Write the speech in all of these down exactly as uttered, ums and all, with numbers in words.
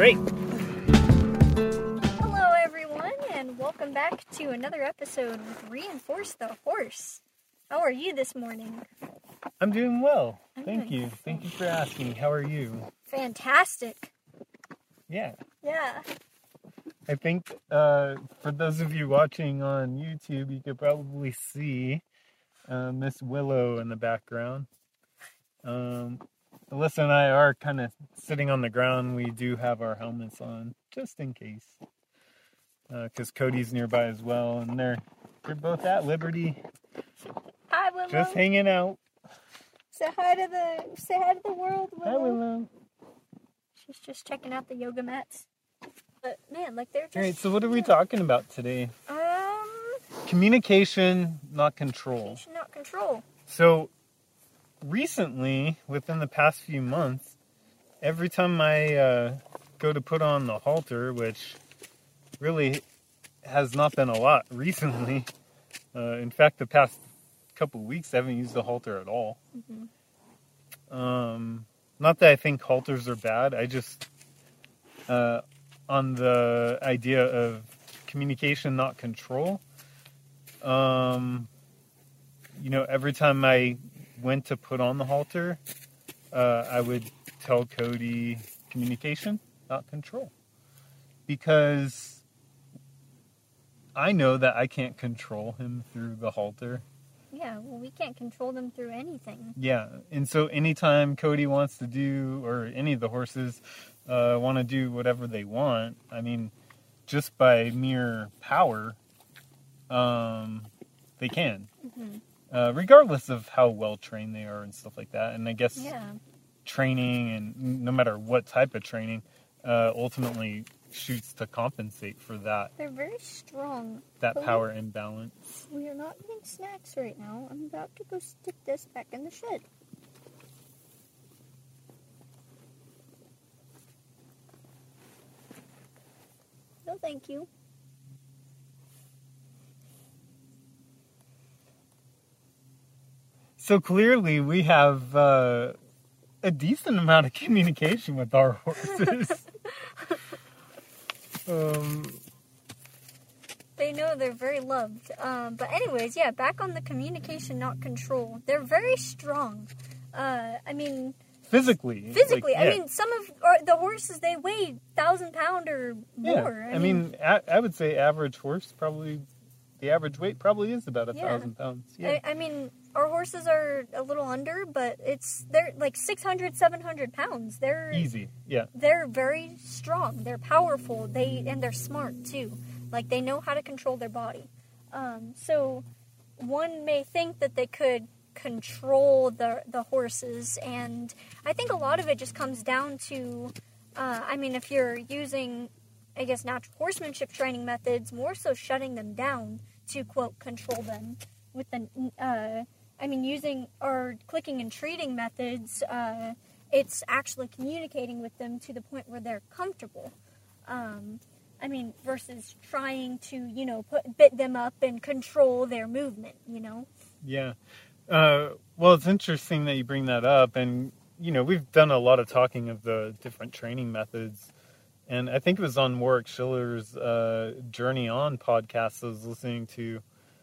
Great. Hello, everyone, and welcome back to another episode with Reinforce the Horse. How are you this morning? I'm doing well. I'm Thank doing you. Thank you for asking. How are you? Fantastic. Yeah. Yeah. I think uh, for those of you watching on YouTube, you could probably see uh, Miss Willow in the background. Um, Alyssa and I are kind of sitting on the ground. We do have our helmets on, just in case. Because uh, Cody's nearby as well, and they're, they're both at Liberty. Hi, Willow. Just hanging out. Say hi to the say hi to the world, Willow. Hi, Willow. She's just checking out the yoga mats. But man, like they're just. All right, so what are we talking about today? Um. Communication, not control. Communication, not control. So, recently, within the past few months, every time I uh, go to put on the halter, which really has not been a lot recently. Uh, in fact, the past couple of weeks, I haven't used the halter at all. Mm-hmm. Um, not that I think halters are bad. I just, uh, on the idea of communication, not control, um, you know, every time I went to put on the halter, uh, I would tell Cody, communication, not control. Because I know that I can't control him through the halter. Yeah, well, we can't control them through anything. Yeah, and so anytime Cody wants to do, or any of the horses uh, want to do whatever they want, I mean, just by mere power, um, they can. Mm-hmm. Uh, regardless of how well trained they are and stuff like that. And I guess yeah. training, and no matter what type of training, uh, ultimately shoots to compensate for that. They're very strong. That but power imbalance. We are not eating snacks right now. I'm about to go stick this back in the shed. No, thank you. So clearly we have uh, a decent amount of communication with our horses. um, they know they're very loved. Um, but anyways, yeah, back on the communication, not control. They're very strong. Uh, I mean... Physically. Physically. Like, yeah. I mean, some of or the horses, they weigh one thousand pound or more. Yeah. I, I mean, mean I, I would say average horse probably... The average weight probably is about a yeah. thousand pounds. Yeah. I, I mean, our horses are a little under, but it's they're like six hundred, seven hundred pounds. They're easy. Yeah. They're very strong. They're powerful. They and they're smart too. Like they know how to control their body. Um, so one may think that they could control the the horses, and I think a lot of it just comes down to, uh, I mean, if you're using, I guess, natural horsemanship training methods, more so shutting them down to, quote, control them with the, uh, I mean, using our clicking and treating methods, uh, it's actually communicating with them to the point where they're comfortable. Um, I mean, versus trying to, you know, put bit them up and control their movement, you know? Yeah. Uh, well, it's interesting that you bring that up, and, you know, we've done a lot of talking of the different training methods. And I think it was on Warwick Schiller's uh, Journey On podcast I was listening to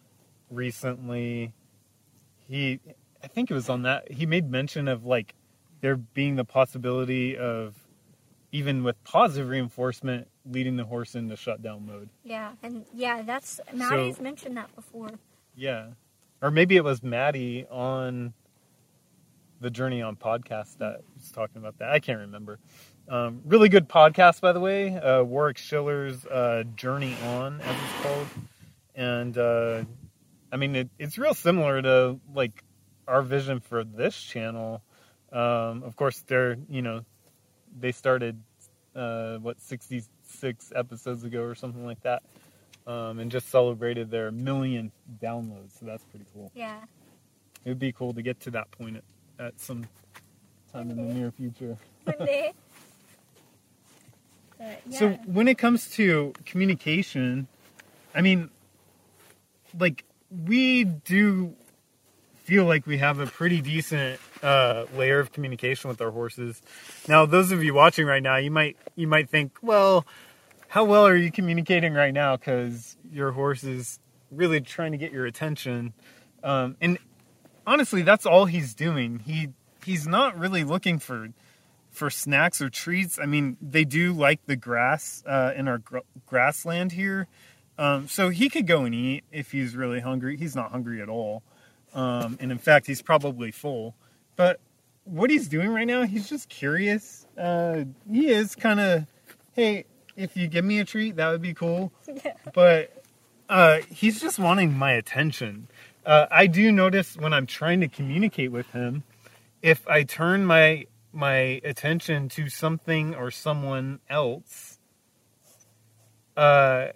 recently. He, I think it was on that, he made mention of, like, there being the possibility of, even with positive reinforcement, leading the horse into shutdown mode. Yeah, and yeah, that's, Maddie's so, mentioned that before. Yeah. Or maybe it was Maddie on the Journey On podcast that was talking about that. I can't remember. Um, really good podcast, by the way. Uh, Warwick Schiller's uh, Journey On, as it's called. And, uh, I mean, it, it's real similar to, like, our vision for this channel. Um, of course, they're, you know, they started, uh, what, sixty-six episodes ago or something like that. Um, and just celebrated their million downloads. So that's pretty cool. Yeah. It would be cool to get to that point at, at some time in the near future. One day. But, yeah. So when it comes to communication, I mean, like, we do feel like we have a pretty decent uh, layer of communication with our horses. Now, those of you watching right now, you might you might think, well, how well are you communicating right now? Because your horse is really trying to get your attention. Um, and honestly, that's all he's doing. He he's not really looking for for snacks or treats. I mean, they do like the grass uh, in our gr- grassland here. Um, so he could go and eat if he's really hungry. He's not hungry at all. Um, and in fact, he's probably full. But what he's doing right now, he's just curious. Uh, he is kind of, hey, if you give me a treat, that would be cool. Yeah. But uh, he's just wanting my attention. Uh, I do notice when I'm trying to communicate with him, if I turn my my attention to something or someone else, uh,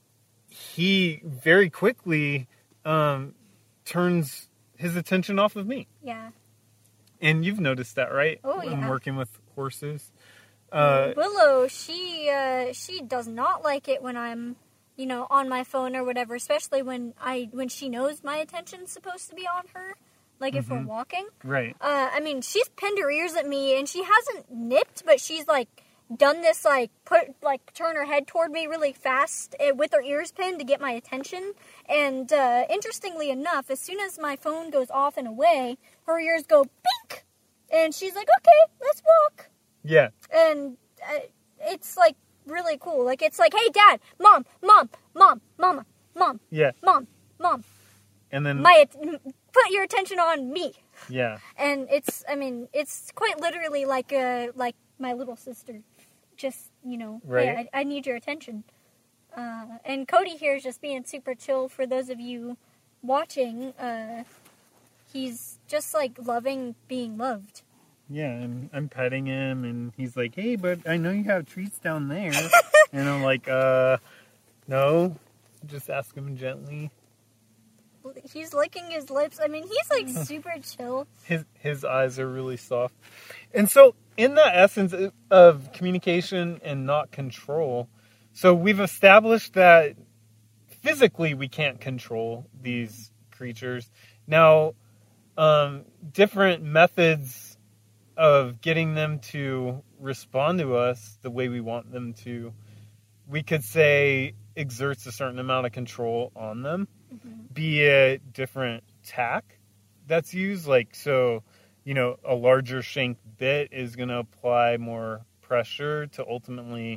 he very quickly um, turns his attention off of me. Yeah. And you've noticed that, right? Oh, when yeah. working with horses. Uh, Willow, she uh, she does not like it when I'm, you know, on my phone or whatever. Especially when I when she knows my attention's supposed to be on her. Like if mm-hmm. we're walking. Right. Uh, I mean, she's pinned her ears at me, and she hasn't nipped, but she's like done this, like put like turn her head toward me really fast uh, with her ears pinned to get my attention. And uh, interestingly enough, as soon as my phone goes off and away, her ears go bink, and she's like, "Okay, let's walk." Yeah. And uh, it's like really cool. Like it's like, "Hey, Dad, Mom, Mom, Mom, Mama, Mom, Yeah. Mom, Mom." And then My put your attention on me. yeah. And it's, I mean, it's quite literally like a like my little sister. Just, you know, Right. hey, I, I need your attention. Uh, and Cody here is just being super chill. For those of you watching, uh, he's just like loving being loved. Yeah, and I'm petting him, and he's like, "Hey, but I know you have treats down there." And I'm like, "Uh, no." Just ask him gently. He's licking his lips. I mean, he's like super chill. His his eyes are really soft. And so, in the essence of communication and not control, so we've established that physically we can't control these creatures. Now, um, different methods of getting them to respond to us the way we want them to, we could say exerts a certain amount of control on them, mm-hmm. be it different tack that's used. Like, so, you know, a larger shank bit is going to apply more pressure to ultimately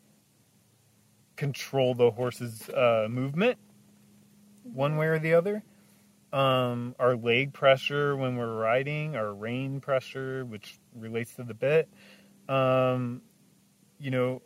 control the horse's uh, movement one way or the other. Um, our leg pressure when we're riding, our rein pressure, which relates to the bit, um, you know,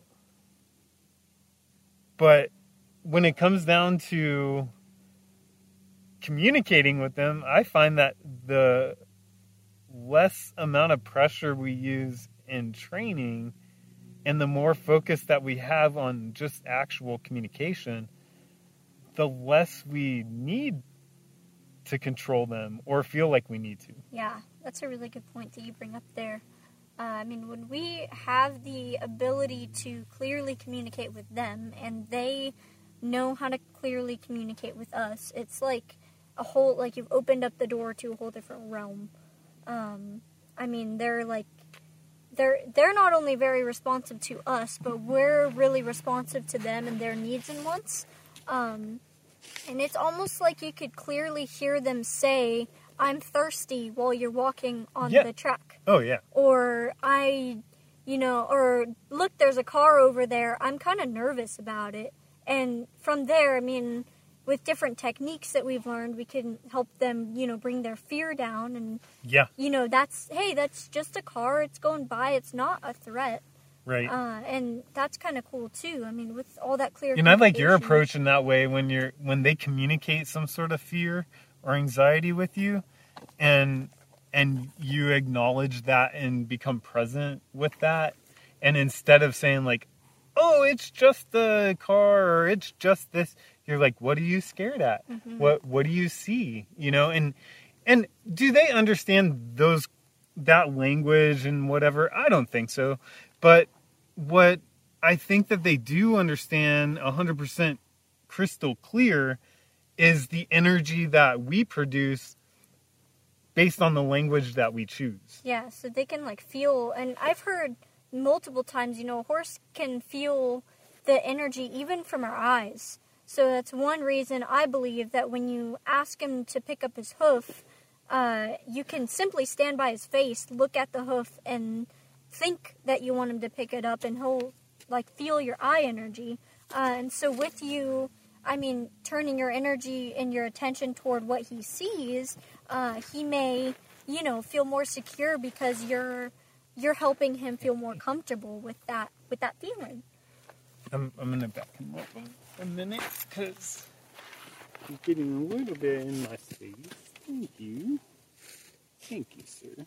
but when it comes down to communicating with them, I find that the less amount of pressure we use in training and the more focus that we have on just actual communication, the less we need to control them or feel like we need to. Yeah, that's a really good point that you bring up there. Uh, I mean, when we have the ability to clearly communicate with them and they know how to clearly communicate with us, it's like a whole, like you've opened up the door to a whole different realm. Um, I mean, they're like, they're, they're not only very responsive to us, but we're really responsive to them and their needs and wants. Um, and it's almost like you could clearly hear them say, "I'm thirsty," while you're walking on yeah. the track. Oh, yeah. Or I, you know, or look, there's a car over there. I'm kind of nervous about it. And from there, I mean, with different techniques that we've learned, we can help them, you know, bring their fear down. And, yeah. you know, that's, hey, that's just a car. It's going by. It's not a threat. Right. Uh, and that's kind of cool, too. I mean, with all that clear And I like your approach in that way when you're, when they communicate some sort of fear or anxiety with you, and and you acknowledge that and become present with that, and instead of saying like, "Oh, it's just the car," or "It's just this," you're like, "What are you scared at? Mm-hmm. What what do you see?" You know, and and do they understand those that language and whatever? I don't think so, but what I think that they do understand one hundred percent crystal clear is the energy that we produce based on the language that we choose. Yeah, so they can like feel, and I've heard multiple times, you know, a horse can feel the energy even from our eyes. So that's one reason I believe that when you ask him to pick up his hoof, uh, you can simply stand by his face, look at the hoof, and think that you want him to pick it up, and he'll like feel your eye energy. Uh, and so with you, I mean, turning your energy and your attention toward what he sees, uh, he may, you know, feel more secure because you're you're helping him feel more comfortable with that with that feeling. I'm I'm gonna back him up a, a minute because he's getting a little bit in my space. Thank you, thank you, sir.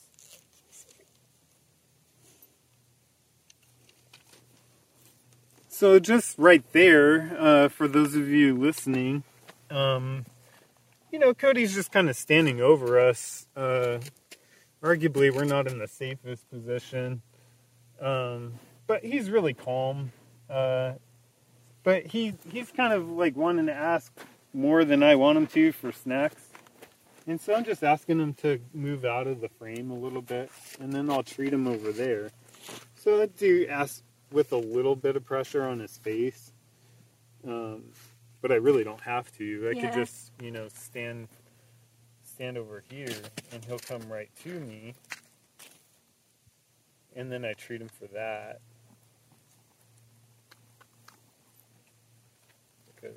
So just right there, uh, for those of you listening, um, you know, Cody's just kind of standing over us. Uh, arguably, we're not in the safest position, um, but he's really calm. Uh, but he he's kind of like wanting to ask more than I want him to for snacks. And so I'm just asking him to move out of the frame a little bit, and then I'll treat him over there. So I do ask with a little bit of pressure on his face. Um, but I really don't have to. I Yeah. could just, you know, stand stand over here, and he'll come right to me. And then I treat him for that. Good.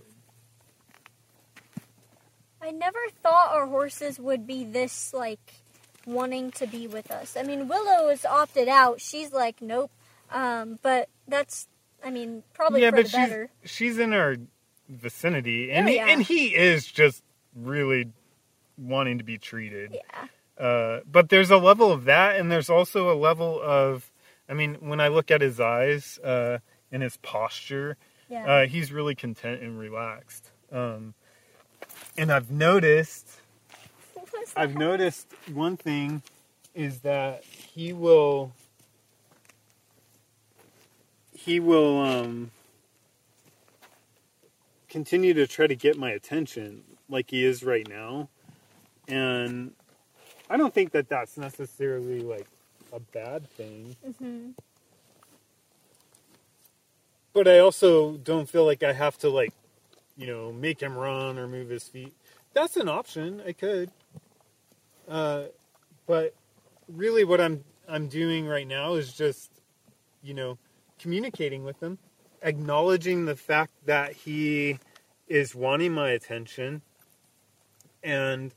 I never thought our horses would be this, like, wanting to be with us. I mean, Willow is opted out. She's like, nope. Um, but that's, I mean, probably yeah, for but the she's, better. she's in our vicinity, and Oh, he, yeah. and he is just really wanting to be treated. Yeah. Uh, but there's a level of that, and there's also a level of, I mean, when I look at his eyes uh, and his posture, Yeah. uh, he's really content and relaxed. Um, and I've noticed, What's I've that? noticed one thing is that he will, he will um, continue to try to get my attention like he is right now. And I don't think that that's necessarily like a bad thing. Mm-hmm. But I also don't feel like I have to, like, you know, make him run or move his feet. That's an option. I could. Uh, but really what I'm I'm doing right now is just, you know, communicating with him, acknowledging the fact that he is wanting my attention, and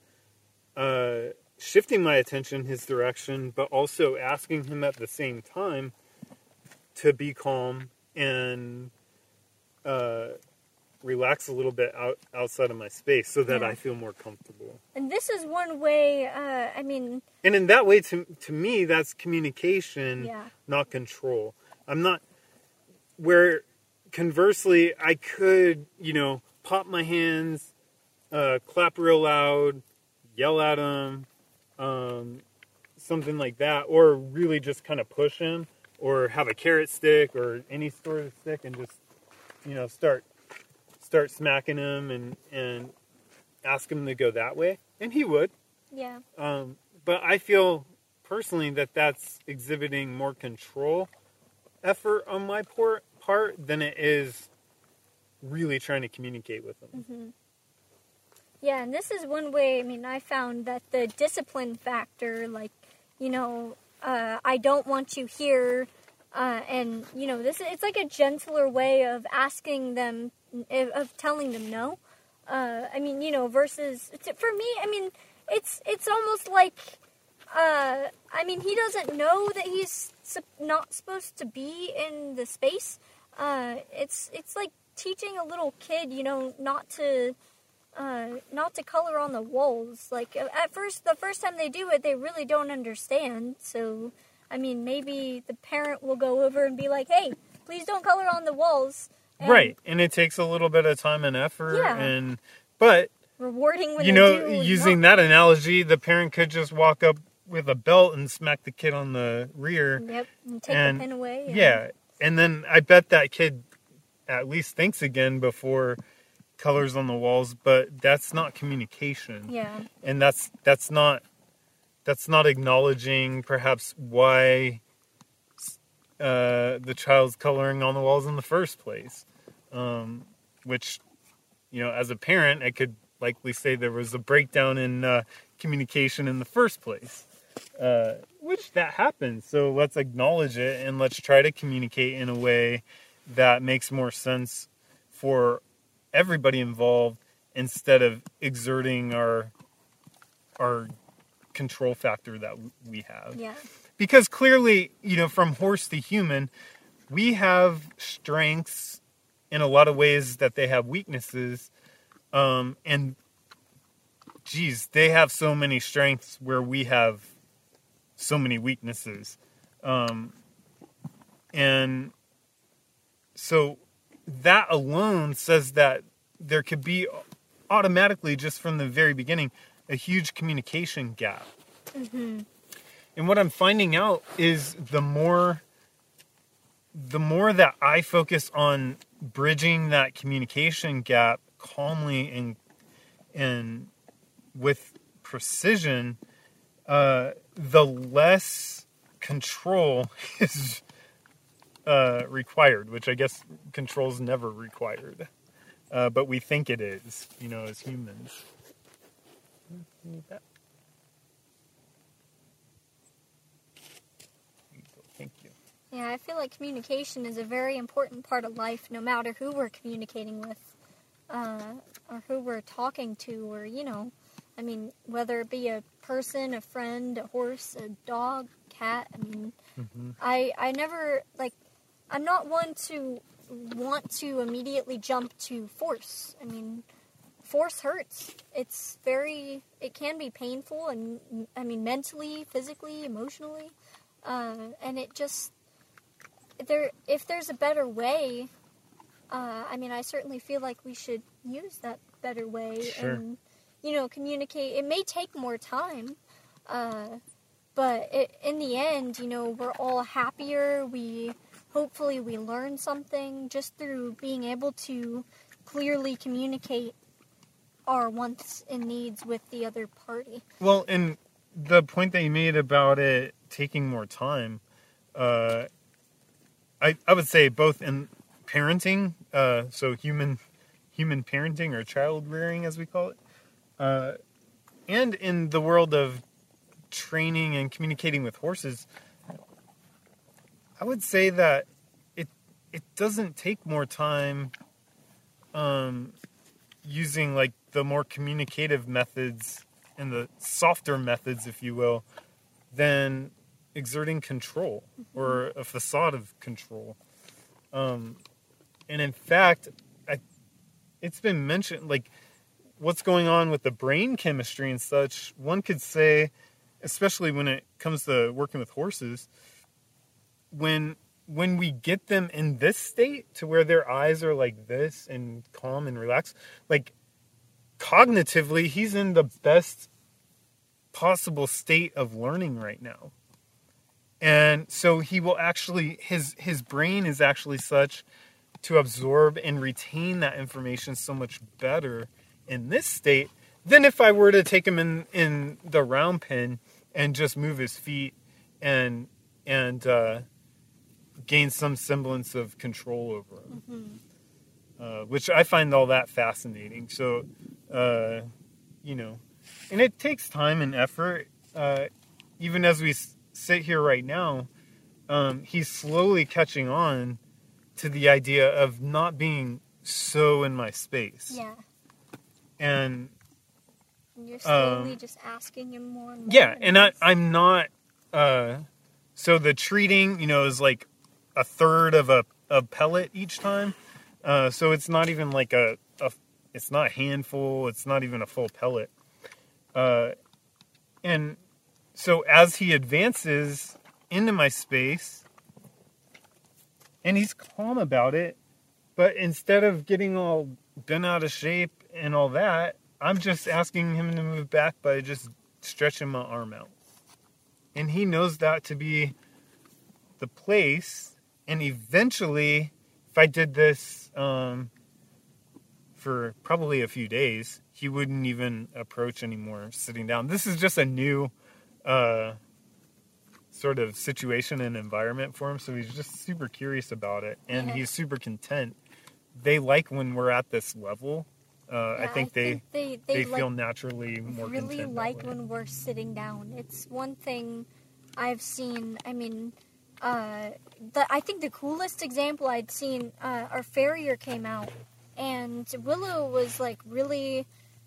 uh, shifting my attention his direction, but also asking him at the same time to be calm and uh, relax a little bit out, outside of my space so that Yeah. I feel more comfortable. And this is one way, uh, I mean, And in that way, to to me, that's communication, yeah. not control. I'm not, where conversely, I could, you know, pop my hands, uh, clap real loud, yell at him, um, something like that, or really just kind of push him, or have a carrot stick or any sort of stick and just, you know, start start smacking him and, and ask him to go that way. And he would. Yeah. Um, but I feel personally that that's exhibiting more control effort on my por- part than it is really trying to communicate with them. Mm-hmm. Yeah, and this is one way, I mean, I found that the discipline factor, like, you know, uh, I don't want you here, uh, and, you know, this it's like a gentler way of asking them, of telling them no. Uh, I mean, you know, versus, for me, I mean, it's it's almost like, uh, I mean, he doesn't know that he's not supposed to be in the space. Uh, it's it's like teaching a little kid, you know, not to... Uh, not to color on the walls. Like, at first, the first time they do it, they really don't understand. So, I mean, maybe the parent will go over and be like, hey, please don't color on the walls. And Right. And it takes a little bit of time and effort. Yeah. And, but, rewarding when you they know, do. using not. that analogy, the parent could just walk up with a belt and smack the kid on the rear. Yep, and take and, the pin away. And, Yeah. And then I bet that kid at least thinks again before colors on the walls, but that's not communication. Yeah. And that's that's not that's not acknowledging perhaps why uh, the child's coloring on the walls in the first place. Um, which, you know, as a parent, I could likely say there was a breakdown in uh, communication in the first place. Uh, which that happens. So let's acknowledge it and let's try to communicate in a way that makes more sense for everybody involved instead of exerting our our control factor that we have. Yeah. Because clearly, you know, from horse to human, we have strengths in a lot of ways that they have weaknesses. Um, and geez, they have so many strengths where we have so many weaknesses. Um, and so that alone says that there could be automatically, just from the very beginning, a huge communication gap. Mm-hmm. And what I'm finding out is the more, the more that I focus on bridging that communication gap calmly and and with precision, uh, the less control is uh, required, which I guess control is never required. Uh, but we think it is, you know, as humans. Thank you. Yeah, I feel like communication is a very important part of life, no matter who we're communicating with, uh, or who we're talking to, or, you know, I mean, whether it be a person, a friend, a horse, a dog, cat, I mean, mm-hmm. I, I never, like, I'm not one to want to immediately jump to force. I mean, force hurts. It's very, it can be painful, and, I mean, mentally, physically, emotionally, uh, and it just, there, if there's a better way, uh, I mean, I certainly feel like we should use that better way. Sure. And, you know, communicate. It may take more time, uh, but it, in the end, you know, we're all happier. We, hopefully we learn something just through being able to clearly communicate our wants and needs with the other party. Well, and the point that you made about it taking more time, uh, I, I would say both in parenting, uh, so human human parenting or child rearing as we call it, uh, and in the world of training and communicating with horses, I would say that it it doesn't take more time um, using like the more communicative methods and the softer methods, if you will, than exerting control or a facade of control. Um, and in fact, I, it's been mentioned, like, what's going on with the brain chemistry and such, one could say, especially when it comes to working with horses, when when we get them in this state to where their eyes are like this and calm and relaxed, like, cognitively, he's in the best possible state of learning right now. And so he will actually, his his brain is actually such to absorb and retain that information so much better in this state than if I were to take him in, in the round pen and just move his feet and and uh, gain some semblance of control over him. Mm-hmm. Uh, which I find all that fascinating. So, uh, you know, and it takes time and effort. Uh, even as we sit here right now, um, he's slowly catching on to the idea of not being so in my space. Yeah. And, and you're slowly um, just asking him more and more. Yeah, and I, I'm not, uh, so the treating, you know, is like a third of a, a pellet each time. Uh, so it's not even like a, a, it's not a handful, it's not even a full pellet. Uh, and so as he advances into my space, and he's calm about it, but instead of getting all bent out of shape and all that, I'm just asking him to move back by just stretching my arm out. And he knows that to be the place, and eventually, if I did this um, for probably a few days, he wouldn't even approach anymore sitting down. This is just a new uh, sort of situation and environment for him. So he's just super curious about it, and Yeah. he's super content. They like when we're at this level. Uh, Yeah, I think I they think they they, they, feel like, naturally more really content that like way. when we're sitting down. It's one thing I've seen. I mean, uh, the I think the coolest example I'd seen. Uh, our farrier came out, and Willow was like really.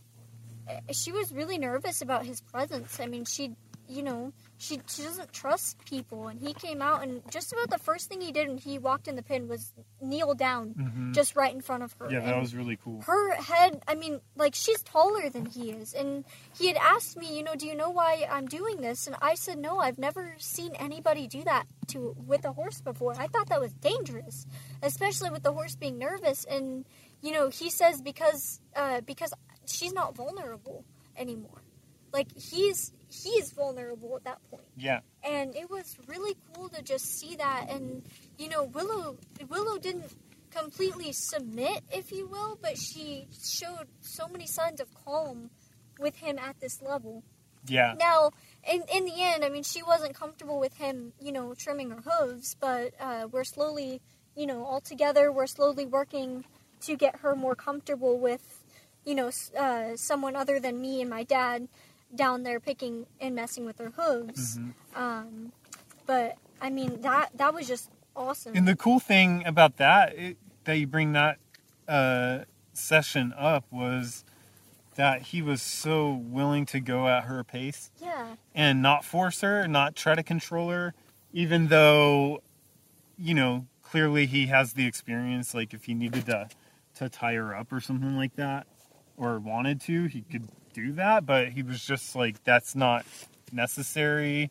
She was really nervous about his presence. I mean, she, you know, she she doesn't trust people, and he came out, and just about the first thing he did when he walked in the pen was kneel down, Mhm. just right in front of her. Yeah, that And was really cool. her head, I mean, like, she's taller than he is. And he had asked me, you know, do you know why I'm doing this? And I said, no, I've never seen anybody do that to with a horse before. I thought that was dangerous, especially with the horse being nervous. And, you know, he says because uh, because she's not vulnerable anymore. Like, he's he's vulnerable at that point. Yeah. And it was really cool to just see that. And, you know, Willow Willow didn't completely submit, if you will, but she showed so many signs of calm with him at this level. Yeah. Now, in in the end, I mean, she wasn't comfortable with him, you know, trimming her hooves, but uh, we're slowly, you know, all together, we're slowly working to get her more comfortable with, you know, uh, someone other than me and my dad down there picking and messing with her hooves. Mhm. Um, but, I mean, that that was just awesome. And the cool thing about that, it, that you bring that uh, session up, was that he was so willing to go at her pace Yeah. and not force her, not try to control her, even though, you know, clearly he has the experience. Like, if he needed to, to tie her up or something like that, or wanted to, he could do that, but he was just like, that's not necessary.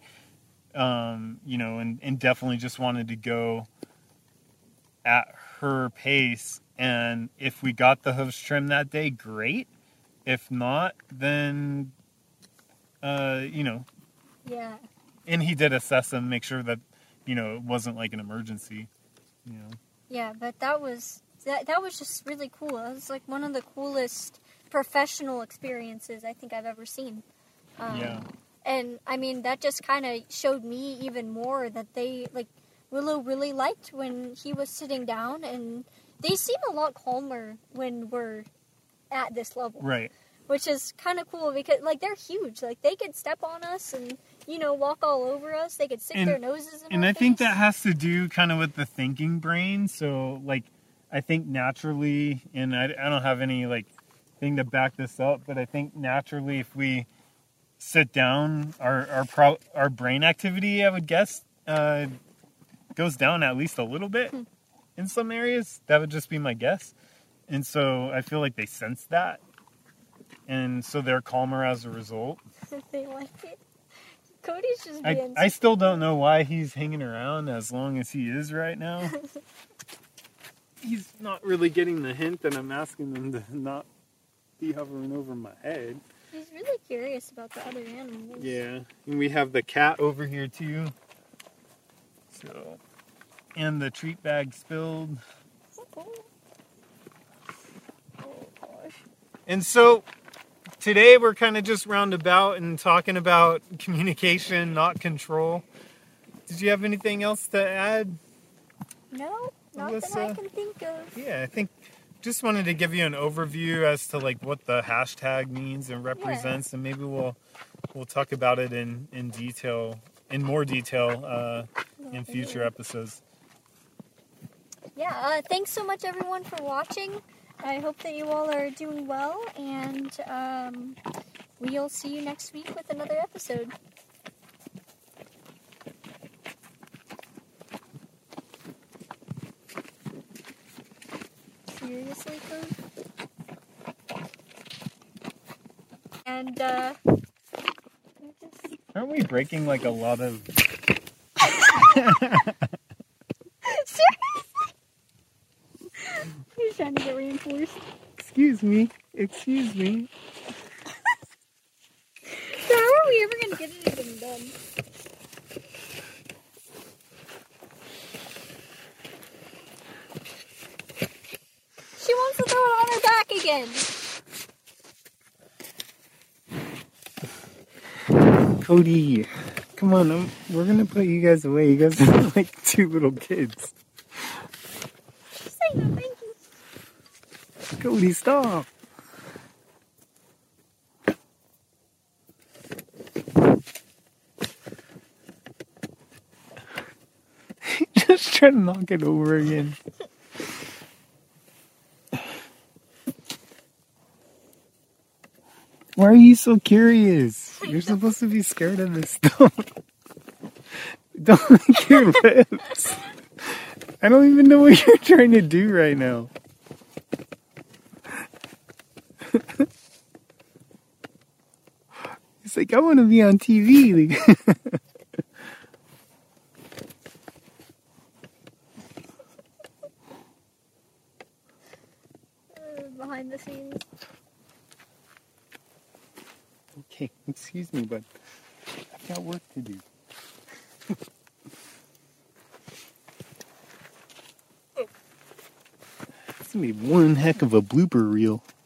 Um, you know, and, and definitely just wanted to go at her pace. And if we got the hooves trimmed that day, great. If not, then, uh, you know, Yeah. and he did assess them, make sure that, you know, it wasn't like an emergency, you know. Yeah, but that was that that was just really cool. It was like one of the coolest professional experiences I think I've ever seen. Um, Yeah. And I mean, that just kind of showed me even more that they, like, Willow really liked when he was sitting down, and they seem a lot calmer when we're at this level. Right. Which is kind of cool because, like, they're huge. Like, they could step on us and, you know, walk all over us. They could stick And- their noses in And our I think face. that has to do kind of with the thinking brain. So, like, I think naturally, and I, I don't have any, like, thing to back this up, but I think naturally if we sit down, our our, pro, our brain activity, I would guess, uh, goes down at least a little bit in some areas. That would just be my guess. And so I feel like they sense that. And so they're calmer as a result. They like it. Cody's just I, being... I still don't know why he's hanging around as long as he is right now. He's not really getting the hint that I'm asking him to not be hovering over my head. He's really curious about the other animals. Yeah, and we have the cat over here too. So, and the treat bag spilled. Oh, oh gosh. And so today we're kind of just roundabout and talking about communication, not control. Did you have anything else to add? No, not that I Alyssa? can think of. Yeah, I think just wanted to give you an overview as to like what the hashtag means and represents, and maybe we'll we'll talk about it in in detail, in more detail, uh, in future episodes. Yeah, uh, thanks so much everyone for watching. I hope that you all are doing well, and um, we'll see you next week with another episode. Seriously, Code? And, uh... Aren't we breaking like a lot of? Seriously? He's trying to get reinforced. Excuse me. Excuse me. So how are we ever going to get anything done? She wants to throw it on her back again. Cody, come on, I'm, we're gonna put you guys away. You guys are like two little kids. Say no, thank you. Cody, stop. Just try to knock it over again. Why are you so curious? You're supposed to be scared of this stuff. Don't lick your lips. I don't even know what you're trying to do right now. It's like, I want to be on T V. Uh, behind the scenes. Okay, excuse me, but I've got work to do. It's gonna be one heck of a blooper reel.